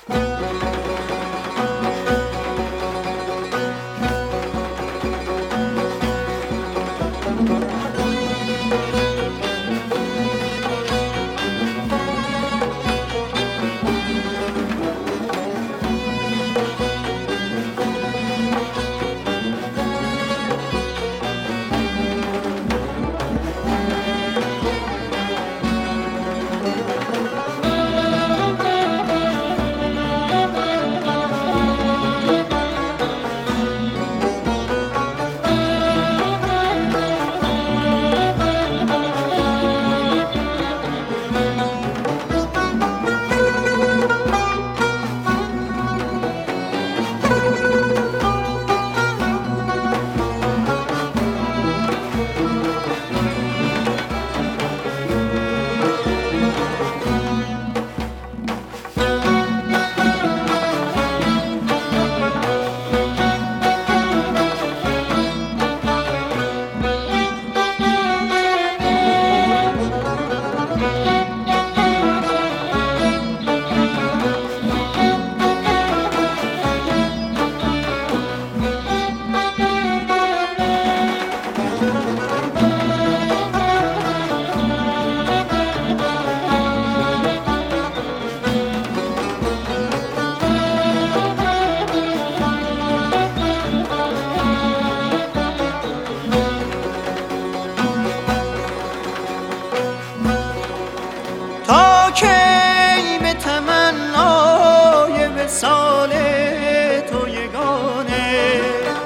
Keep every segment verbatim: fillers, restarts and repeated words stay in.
کی به تمنای وصال تو یگانه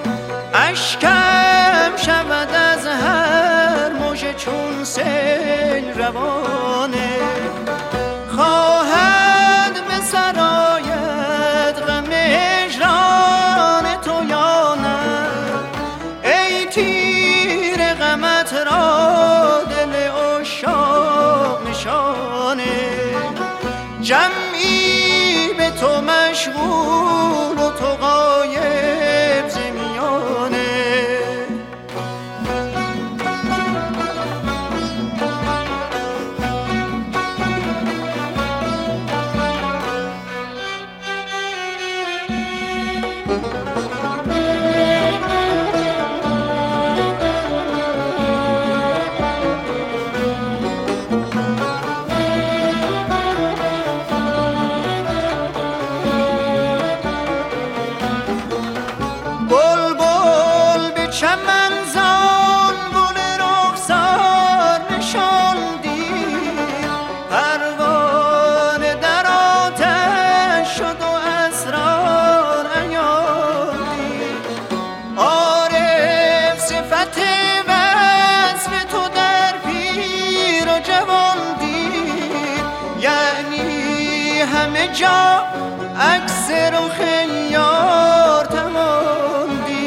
اشکم شود از هر موج چون سیل روانه خواهد به سرایت غم هجران تو یا نه ای تیر غمت را دل عشاق نشانه جمعی به تو مشغول و تو غایب ز میانه چمن زان گل رخسار نشاندی پروانه در آتش شد و اسرار عیاندی عارف صفت وصف تو در پیر و جوان دید یعنی همه جا عکس رخ یار تمام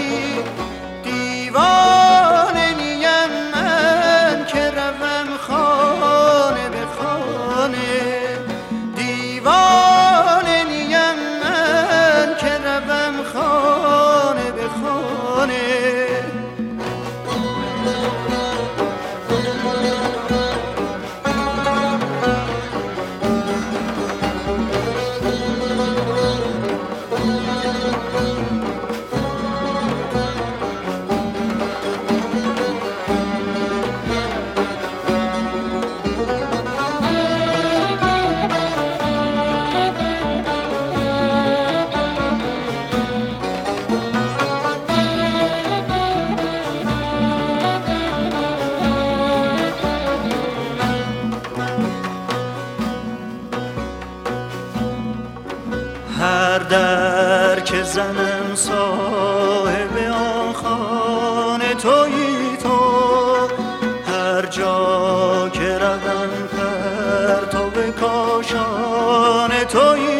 دیوانه نیم من که روم خانه به خانه دیوانه نیم من که روم خانه به خانه هر در که زنم صاحب آن خانه تویی تو هر جا که روم پرتو کاشانه تویی